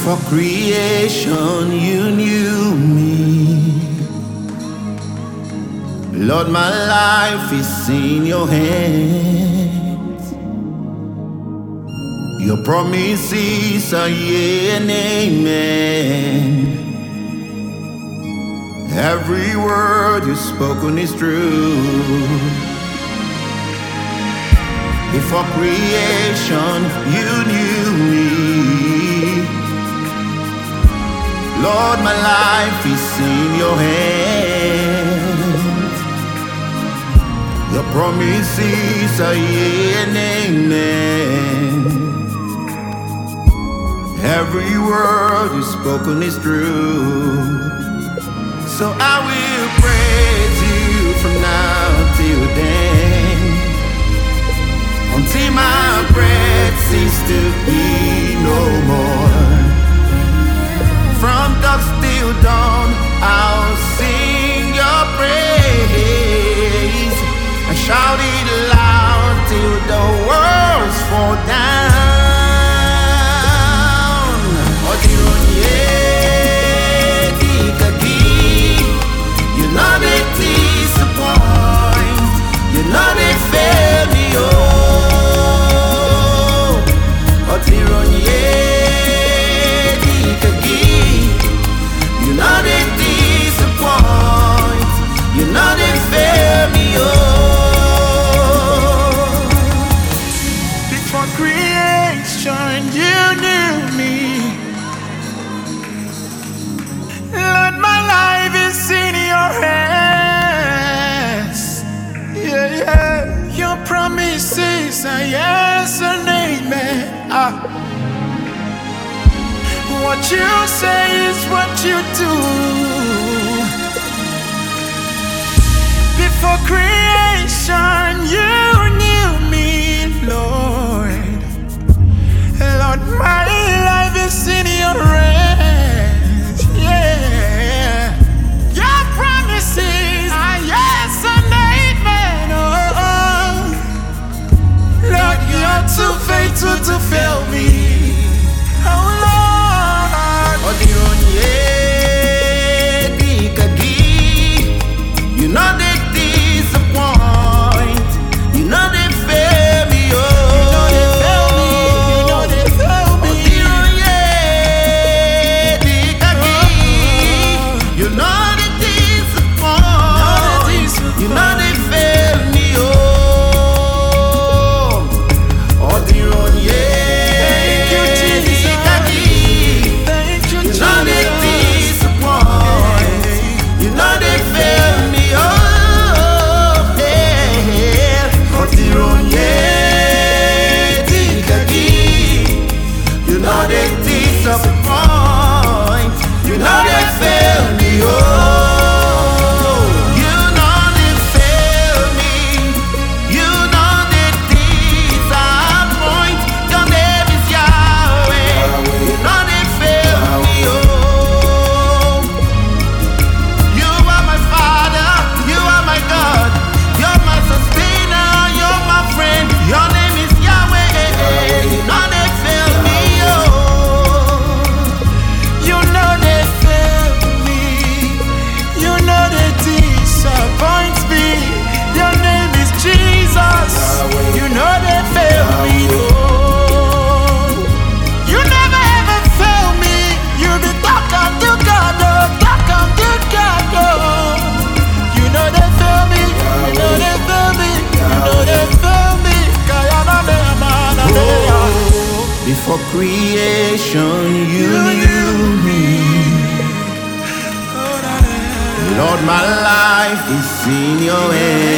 Before creation, you knew me. Lord, my life is in your hands. Your promises are yea and amen. Every word you've spoken is true. Before creation, you knew me. Lord, my life is in your hands. Your promises are yea and amen. Every word you've spoken is true. So I will praise you from now till then, until my breath ceases to be no more. From dusk till dawn, I'll sing your praise and shout it loud till the walls fall down. You know they disappoint, you know they fail me, oh. You know they disappoint, you know they fail me, oh. Before creation, you knew me. Lord, my life is in your hands. Yeah, yeah. Your promises are yes and amen. What you say is what you do. Before creation, you knew me, Lord. Lord, my life is in your hands. Yeah. Your promises are yes and amen. Oh, Lord, you're too faithful to fail me. Oh, Lord. You know they disappoint, you know they fail me, oh. You know they fail me, you know they fail me. You know they disappoint, you know they fail me, oh. Disappoint, you know they fail me, oh. You know they fail me, you know they disappoint. Your name is Yahweh, you know they fail me, oh. You are my Father, you are my God, you're my sustainer, you're my friend. Your name is Yahweh, you know they fail me, oh. Disappoints me. Your name is Jesus. You know they fail me, oh. You never ever fail me. You be talking to God, oh, talking to God, oh. You know they fail me. You know they fail me. You know they fail me. Before creation, you knew me. Lord, my life is in your hands.